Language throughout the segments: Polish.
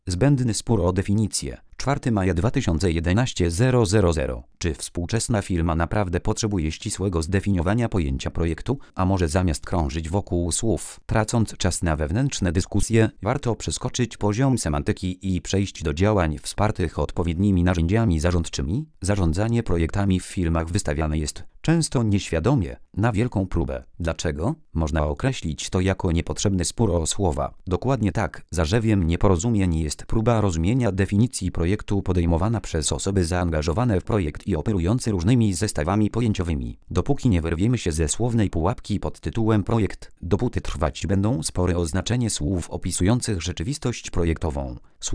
Zbędny spór o definicję. 4 maja 2011 000. Czy współczesna firma naprawdę potrzebuje ścisłego zdefiniowania pojęcia projektu, a może zamiast krążyć wokół słów, tracąc czas na wewnętrzne dyskusje, warto przeskoczyć poziom semantyki i przejść do działań wspartych odpowiednimi narzędziami zarządczymi? Zarządzanie projektami w firmach wystawiane jest często nieświadomie na wielką próbę. Dlaczego? Można określić to jako niepotrzebny spór o słowa. Dokładnie tak, zarzewiem nieporozumień jest próba rozumienia definicji projektu podejmowana przez osoby zaangażowane w projekt i operujące różnymi zestawami pojęciowymi. Dopóki nie wyrwiemy się ze słownej pułapki pod tytułem projekt, dopóty trwać będą spory o znaczenie słów opisujących rzeczywistość projektową.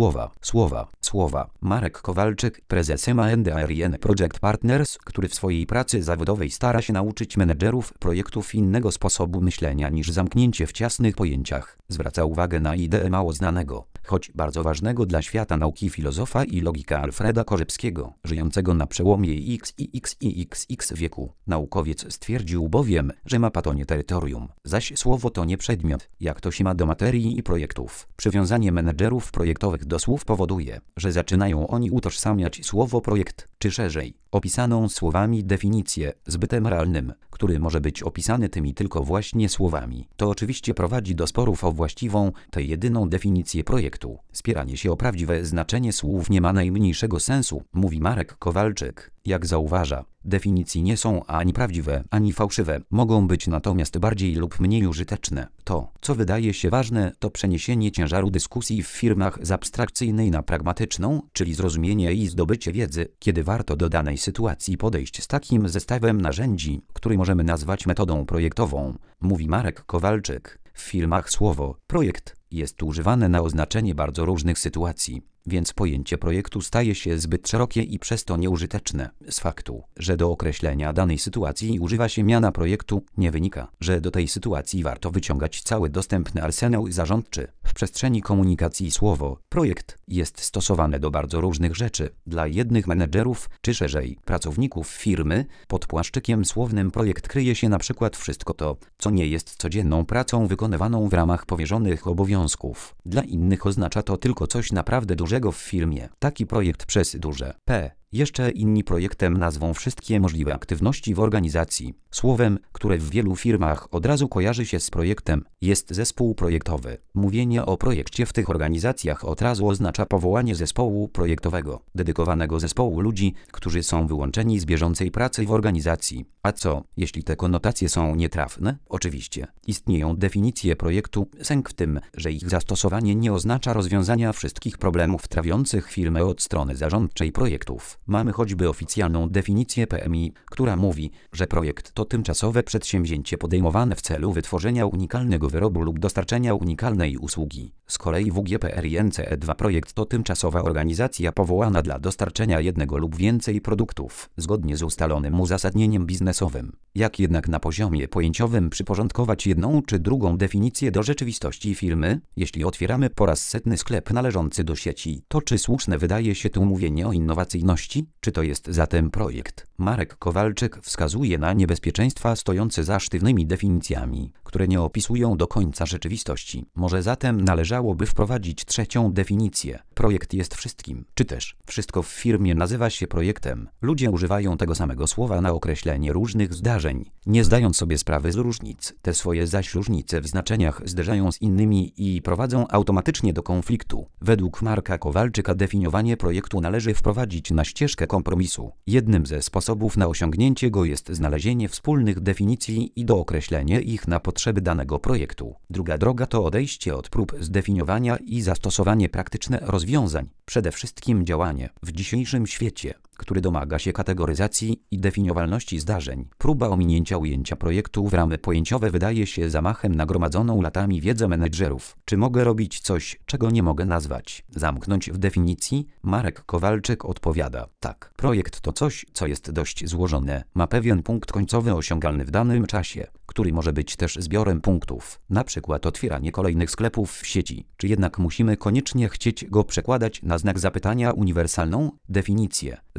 Słowa. Marek Kowalczyk, prezes M&A Project Partners, który w swojej pracy zawodowej stara się nauczyć menedżerów projektów innego sposobu myślenia niż zamknięcie w ciasnych pojęciach, zwraca uwagę na ideę mało znanego, choć bardzo ważnego dla świata nauki filozofa i logika Alfreda Korzybskiego, żyjącego na przełomie X i XX wieku. Naukowiec stwierdził bowiem, że mapa to nie terytorium, zaś słowo to nie przedmiot, jak to się ma do materii i projektów. Przywiązanie menedżerów projektowych do słów powoduje, że zaczynają oni utożsamiać słowo projekt, czy szerzej, opisaną słowami definicję, z bytem realnym, który może być opisany tymi tylko właśnie słowami. To oczywiście prowadzi do sporów o właściwą, tę jedyną definicję projektu. Spieranie się o prawdziwe znaczenie słów nie ma najmniejszego sensu, mówi Marek Kowalczyk. Jak zauważa, definicje nie są ani prawdziwe, ani fałszywe, mogą być natomiast bardziej lub mniej użyteczne. To, co wydaje się ważne, to przeniesienie ciężaru dyskusji w firmach z abstrakcyjnej na pragmatyczną, czyli zrozumienie i zdobycie wiedzy, kiedy warto do danej sytuacji podejść z takim zestawem narzędzi, który możemy nazwać metodą projektową, mówi Marek Kowalczyk. W firmach słowo projekt jest używane na oznaczenie bardzo różnych sytuacji, więc pojęcie projektu staje się zbyt szerokie i przez to nieużyteczne. Z faktu, że do określenia danej sytuacji używa się miana projektu, nie wynika, że do tej sytuacji warto wyciągać cały dostępny arsenał zarządczy. W przestrzeni komunikacji słowo projekt jest stosowane do bardzo różnych rzeczy. Dla jednych menedżerów, czy szerzej pracowników firmy, pod płaszczykiem słownym projekt kryje się na przykład wszystko to, co nie jest codzienną pracą wykonywaną w ramach powierzonych obowiązków. Dla innych oznacza to tylko coś naprawdę dużego w firmie. Taki projekt przez duże P. Jeszcze inni projektem nazwą wszystkie możliwe aktywności w organizacji. Słowem, które w wielu firmach od razu kojarzy się z projektem, jest zespół projektowy. Mówienie o projekcie w tych organizacjach od razu oznacza powołanie zespołu projektowego, dedykowanego zespołu ludzi, którzy są wyłączeni z bieżącej pracy w organizacji. A co, jeśli te konotacje są nietrafne? Oczywiście. Istnieją definicje projektu, sęk w tym, że ich zastosowanie nie oznacza rozwiązania wszystkich problemów trawiących firmę od strony zarządczej projektów. Mamy choćby oficjalną definicję PMI, która mówi, że projekt to tymczasowe przedsięwzięcie podejmowane w celu wytworzenia unikalnego wyrobu lub dostarczenia unikalnej usługi. Z kolei WGPRINCE2 projekt to tymczasowa organizacja powołana dla dostarczenia jednego lub więcej produktów, zgodnie z ustalonym uzasadnieniem biznesowym. Jak jednak na poziomie pojęciowym przyporządkować jedną czy drugą definicję do rzeczywistości firmy? Jeśli otwieramy po raz setny sklep należący do sieci, to czy słuszne wydaje się tu mówienie o innowacyjności? Czy to jest zatem projekt? Marek Kowalczyk wskazuje na niebezpieczeństwa stojące za sztywnymi definicjami, które nie opisują do końca rzeczywistości. Może zatem należałoby wprowadzić trzecią definicję. Projekt jest wszystkim, czy też wszystko w firmie nazywa się projektem. Ludzie używają tego samego słowa na określenie różnych zdarzeń, nie zdając sobie sprawy z różnic. Te swoje zaś różnice w znaczeniach zderzają z innymi i prowadzą automatycznie do konfliktu. Według Marka Kowalczyka definiowanie projektu należy wprowadzić na ścieżkę kompromisu. Jednym ze sposobów na osiągnięcie go jest znalezienie wspólnych definicji i dookreślenie ich na potrzeby danego projektu. Druga droga to odejście od prób zdefiniowania i zastosowanie praktyczne rozwiązań, przede wszystkim działanie. W dzisiejszym świecie, który domaga się kategoryzacji i definiowalności zdarzeń, próba ominięcia ujęcia projektu w ramy pojęciowe wydaje się zamachem na gromadzoną latami wiedzę menedżerów. Czy mogę robić coś, czego nie mogę nazwać? Zamknąć w definicji? Marek Kowalczyk odpowiada: tak. Projekt to coś, co jest dość złożone, ma pewien punkt końcowy osiągalny w danym czasie, który może być też zbiorem punktów, na przykład otwieranie kolejnych sklepów w sieci. Czy jednak musimy koniecznie chcieć go przekładać na znak zapytania uniwersalną definicję?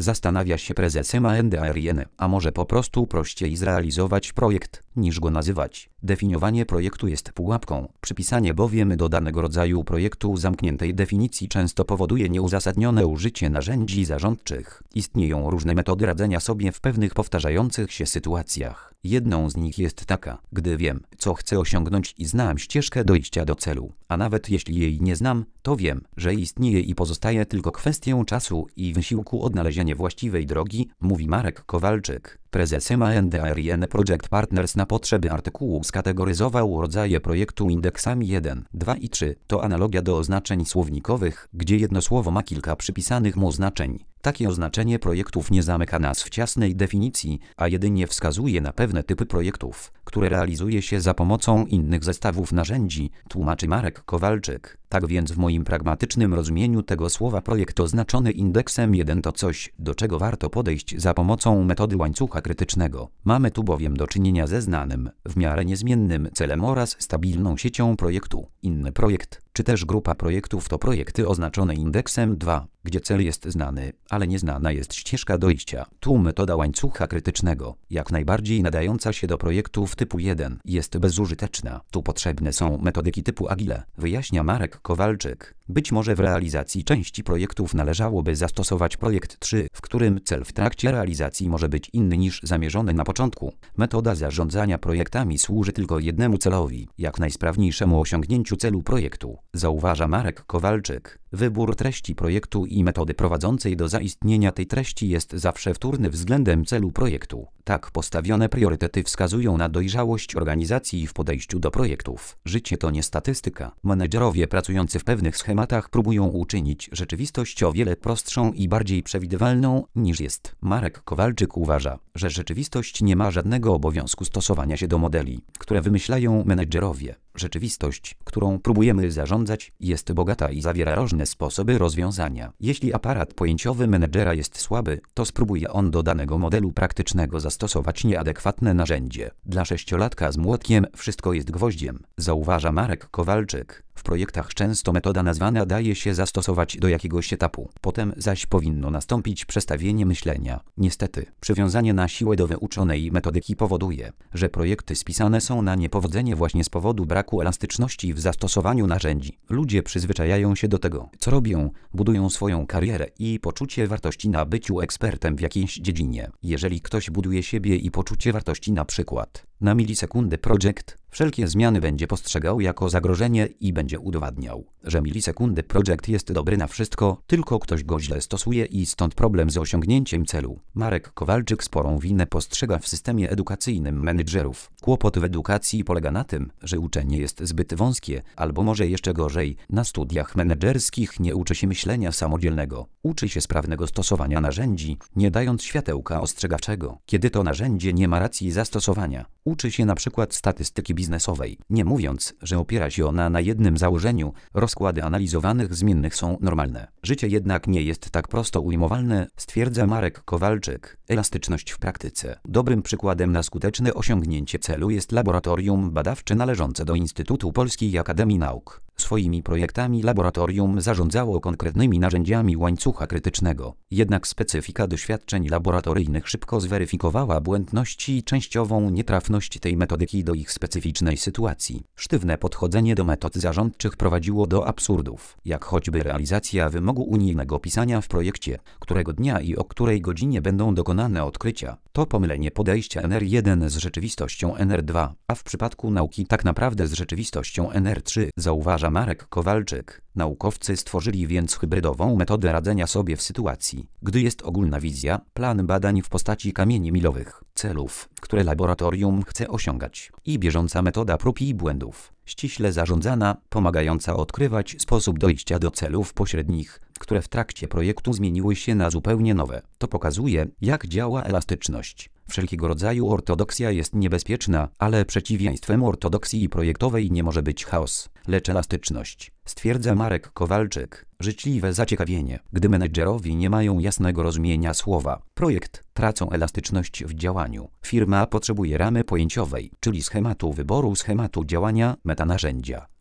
Zastanawia się prezes MANDARIN, a może po prostu prościej zrealizować projekt, niż go nazywać. Definiowanie projektu jest pułapką, przypisanie bowiem do danego rodzaju projektu zamkniętej definicji często powoduje nieuzasadnione użycie narzędzi zarządczych. Istnieją różne metody radzenia sobie w pewnych powtarzających się sytuacjach. Jedną z nich jest taka: gdy wiem, co chcę osiągnąć i znam ścieżkę dojścia do celu, a nawet jeśli jej nie znam, to wiem, że istnieje i pozostaje tylko kwestią czasu i wysiłku odnalezienie właściwej drogi, mówi Marek Kowalczyk. Prezes MANDARIN Project Partners na potrzeby artykułu skategoryzował rodzaje projektu indeksami 1, 2 i 3. To analogia do oznaczeń słownikowych, gdzie jedno słowo ma kilka przypisanych mu znaczeń. Takie oznaczenie projektów nie zamyka nas w ciasnej definicji, a jedynie wskazuje na pewne typy projektów, które realizuje się za pomocą innych zestawów narzędzi, tłumaczy Marek Kowalczyk. Tak więc w moim pragmatycznym rozumieniu tego słowa projekt oznaczony indeksem 1 to coś, do czego warto podejść za pomocą metody łańcucha krytycznego. Mamy tu bowiem do czynienia ze znanym, w miarę niezmiennym celem oraz stabilną siecią projektu. Inny projekt, czy też grupa projektów to projekty oznaczone indeksem 2, gdzie cel jest znany, ale nieznana jest ścieżka dojścia. Tu metoda łańcucha krytycznego, jak najbardziej nadająca się do projektów typu 1, jest bezużyteczna. Tu potrzebne są metodyki typu Agile, wyjaśnia Marek Kowalczyk. Być może w realizacji części projektów należałoby zastosować projekt 3, w którym cel w trakcie realizacji może być inny niż zamierzony na początku. Metoda zarządzania projektami służy tylko jednemu celowi, jak najsprawniejszemu osiągnięciu celu projektu, zauważa Marek Kowalczyk. Wybór treści projektu i metody prowadzącej do zaistnienia tej treści jest zawsze wtórny względem celu projektu. Tak postawione priorytety wskazują na dojrzałość organizacji w podejściu do projektów. Życie to nie statystyka. Menedżerowie pracujący w pewnych schematach próbują uczynić rzeczywistość o wiele prostszą i bardziej przewidywalną niż jest. Marek Kowalczyk uważa, że rzeczywistość nie ma żadnego obowiązku stosowania się do modeli, które wymyślają menedżerowie. Rzeczywistość, którą próbujemy zarządzać, jest bogata i zawiera różne sposoby rozwiązania. Jeśli aparat pojęciowy menedżera jest słaby, to spróbuje on do danego modelu praktycznego zastosować nieadekwatne narzędzie. Dla sześciolatka z młotkiem wszystko jest gwoździem, zauważa Marek Kowalczyk. W projektach często metoda nazwana daje się zastosować do jakiegoś etapu, potem zaś powinno nastąpić przestawienie myślenia. Niestety, przywiązanie na siłę do wyuczonej metodyki powoduje, że projekty spisane są na niepowodzenie właśnie z powodu braku elastyczności w zastosowaniu narzędzi. Ludzie przyzwyczajają się do tego, co robią, budują swoją karierę i poczucie wartości na byciu ekspertem w jakiejś dziedzinie. Jeżeli ktoś buduje siebie i poczucie wartości na przykład na milisekundy project, wszelkie zmiany będzie postrzegał jako zagrożenie i będzie udowadniał, że milisekundy project jest dobry na wszystko, tylko ktoś go źle stosuje i stąd problem z osiągnięciem celu. Marek Kowalczyk sporą winę postrzega w systemie edukacyjnym menedżerów. Kłopot w edukacji polega na tym, że uczenie jest zbyt wąskie, albo może jeszcze gorzej, na studiach menedżerskich nie uczy się myślenia samodzielnego. Uczy się sprawnego stosowania narzędzi, nie dając światełka ostrzegawczego, kiedy to narzędzie nie ma racji zastosowania. Uczy się na przykład statystyki biznesowej, nie mówiąc, że opiera się ona na jednym założeniu: rozkłady analizowanych zmiennych są normalne. Życie jednak nie jest tak prosto ujmowalne, stwierdza Marek Kowalczyk. Elastyczność w praktyce. Dobrym przykładem na skuteczne osiągnięcie celu jest laboratorium badawcze należące do Instytutu Polskiej Akademii Nauk. Swoimi projektami laboratorium zarządzało konkretnymi narzędziami łańcucha krytycznego. Jednak specyfika doświadczeń laboratoryjnych szybko zweryfikowała błędności i częściową nietrafność tej metodyki do ich specyficznej sytuacji. Sztywne podchodzenie do metod zarządczych prowadziło do absurdów, jak choćby realizacja wymogu unijnego pisania w projekcie, którego dnia i o której godzinie będą dokonane odkrycia. To pomylenie podejścia NR1 z rzeczywistością NR2, a w przypadku nauki tak naprawdę z rzeczywistością NR3, zauważa Marek Kowalczyk. Naukowcy stworzyli więc hybrydową metodę radzenia sobie w sytuacji, gdy jest ogólna wizja, plan badań w postaci kamieni milowych, celów, które laboratorium chce osiągać, i bieżąca metoda prób i błędów, ściśle zarządzana, pomagająca odkrywać sposób dojścia do celów pośrednich, które w trakcie projektu zmieniły się na zupełnie nowe. To pokazuje, jak działa elastyczność. Wszelkiego rodzaju ortodoksja jest niebezpieczna, ale przeciwieństwem ortodoksji projektowej nie może być chaos, lecz elastyczność, stwierdza Marek Kowalczyk. Życzliwe zaciekawienie. Gdy menedżerowie nie mają jasnego rozumienia słowa projekt, tracą elastyczność w działaniu. Firma potrzebuje ramy pojęciowej, czyli schematu wyboru, schematu działania, metanarzędzia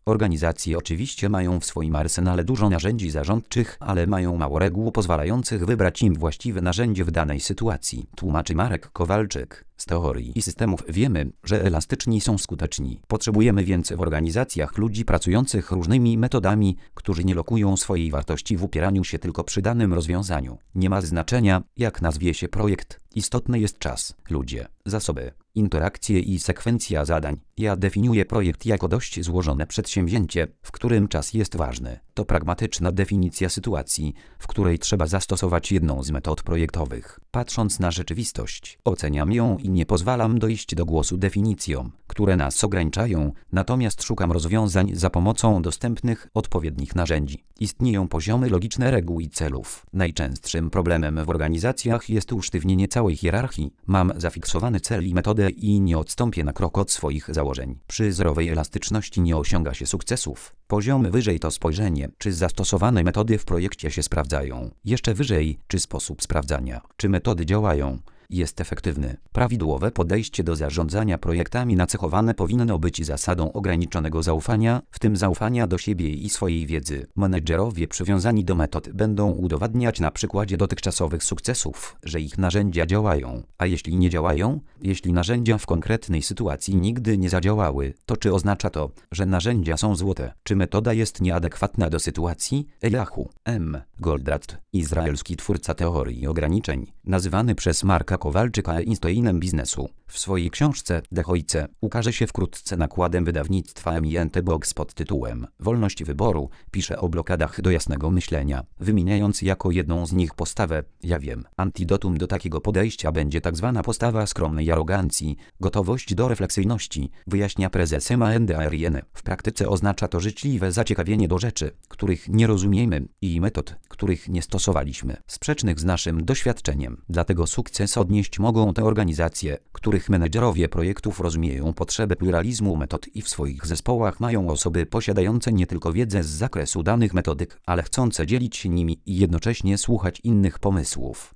Organizacje oczywiście mają w swoim arsenale dużo narzędzi zarządczych, ale mają mało reguł pozwalających wybrać im właściwe narzędzie w danej sytuacji, tłumaczy Marek Kowalczyk. Z teorii i systemów wiemy, że elastyczni są skuteczni. Potrzebujemy więc w organizacjach ludzi pracujących różnymi metodami, którzy nie lokują swojej wartości w upieraniu się tylko przy danym rozwiązaniu. Nie ma znaczenia, jak nazwie się projekt. Istotny jest czas, ludzie, zasoby, interakcje i sekwencja zadań. Ja definiuję projekt jako dość złożone przedsięwzięcie, w którym czas jest ważny. To pragmatyczna definicja sytuacji, w której trzeba zastosować jedną z metod projektowych. Patrząc na rzeczywistość, oceniam ją i nie pozwalam dojść do głosu definicjom, które nas ograniczają, natomiast szukam rozwiązań za pomocą dostępnych, odpowiednich narzędzi. Istnieją poziomy logiczne reguł i celów. Najczęstszym problemem w organizacjach jest usztywnienie całej hierarchii. Mam zafiksowany cel i metodę i nie odstąpię na krok od swoich założeń. Przy zerowej elastyczności nie osiąga się sukcesów. Poziom wyżej to spojrzenie, czy zastosowane metody w projekcie się sprawdzają. Jeszcze wyżej, czy sposób sprawdzania, czy metody działają, jest efektywny. Prawidłowe podejście do zarządzania projektami nacechowane powinno być zasadą ograniczonego zaufania, w tym zaufania do siebie i swojej wiedzy. Menedżerowie przywiązani do metod będą udowadniać na przykładzie dotychczasowych sukcesów, że ich narzędzia działają. A jeśli nie działają, jeśli narzędzia w konkretnej sytuacji nigdy nie zadziałały, to czy oznacza to, że narzędzia są złote? Czy metoda jest nieadekwatna do sytuacji? Eliahu M. Goldratt, izraelski twórca teorii ograniczeń, nazywany przez Marka Kowalczyka Einsteinem biznesu, w swojej książce Dechojce ukaże się wkrótce nakładem wydawnictwa M.I.N.T. Box pod tytułem Wolność wyboru. Pisze o blokadach do jasnego myślenia, wymieniając jako jedną z nich postawę ja wiem. Antidotum do takiego podejścia będzie tzw. postawa skromnej arogancji, gotowość do refleksyjności, wyjaśnia prezes M.A.N.D.A.R.I.N. W praktyce oznacza to życzliwe zaciekawienie do rzeczy, których nie rozumiemy i metod, których nie stosowaliśmy, sprzecznych z naszym doświadczeniem. Dlatego sukces odnieść mogą te organizacje, których menedżerowie projektów rozumieją potrzebę pluralizmu metod i w swoich zespołach mają osoby posiadające nie tylko wiedzę z zakresu danych metodyk, ale chcące dzielić się nimi i jednocześnie słuchać innych pomysłów.